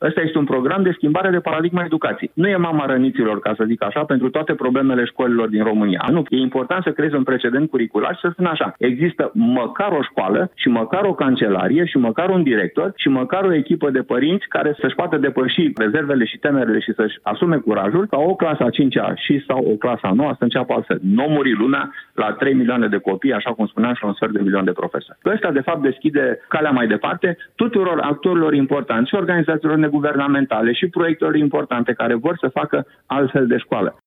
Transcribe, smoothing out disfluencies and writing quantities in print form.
Ăsta este un program de schimbare de paradigma educației. Nu e mama răniților, ca să zic așa, pentru toate problemele școlilor din România. Nu, e important să creezi un precedent curricular și să spun așa. Există măcar o școală și măcar o cancelarie și măcar un director și măcar o echipă de părinți care să-și poată depăși rezervele și temerile și să-și asume curajul ca o clasă a 5-a și sau o clasă a 9-a să înceapă altfel. Nu muri lumea la 3 milioane de copii, așa cum spuneam, și un sfert de milion de profesori. Ăsta, de fapt, deschide calea mai departe tuturor actorilor importanți și organizațiilor neguvernamentale și proiectelor importante care vor să facă altfel de școală.